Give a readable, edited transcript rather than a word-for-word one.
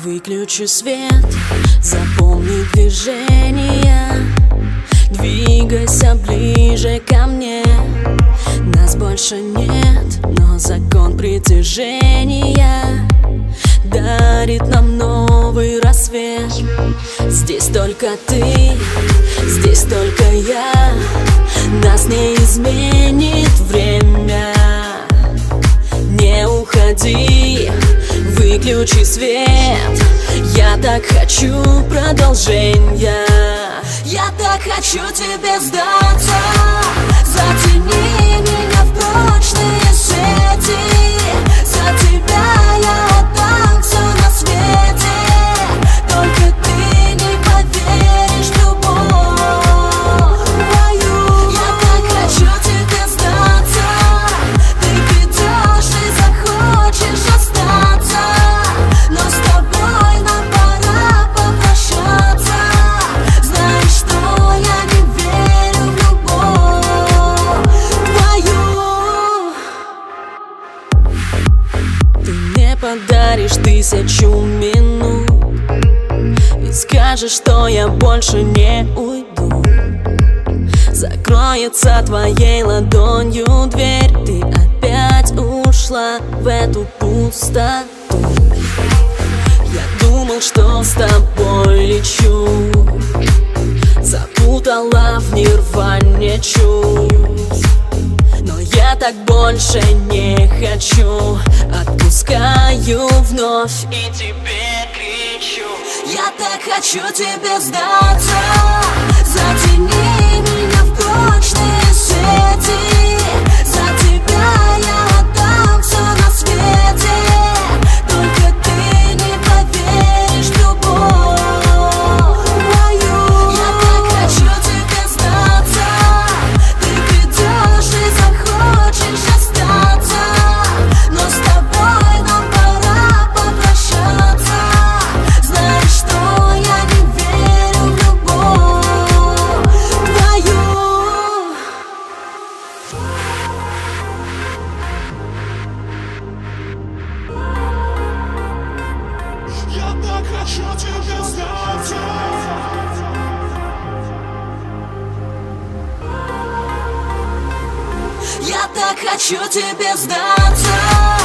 Выключи свет, запомни движения. Двигайся ближе ко мне. Нас больше нет, но закон притяжения дарит нам новый рассвет. Здесь только ты, здесь только я. Нас не изменит время. Не уходи, выключи свет. Я так хочу продолжения. Я так хочу тебе сдаться. Затяни меня в прочные сети. За тебя я отдам все на свете. Только ты не поверишь в любовь мою. Я так хочу тебе сдаться. Ты придешь и захочешь остаться, но с тобой нам пора попрощаться. Знаешь, что я не верю в любовь твою. Ты мне подаришь 1000 минут и скажешь, что я больше не уйду. Закроется твоей ладонью дверь. Ты опять ушла в эту пустоту. Я думал, что с тобой лечу, запутала в нирване чувств. Но я так больше не хочу. Отпускаю вновь и тебе кричу. Я так хочу тебе сдаться. Затяни меня в прочные сети. За тебя я отдам все на свете. Только ты не поверишь в любовь мою. Я так хочу тебе сдаться. Ты придешь и захочешь остаться, но с тобой нам пора попрощаться. Знаешь, что я не верю в любовь твою. Я так хочу тебе сдаться. Я так хочу тебе сдаться.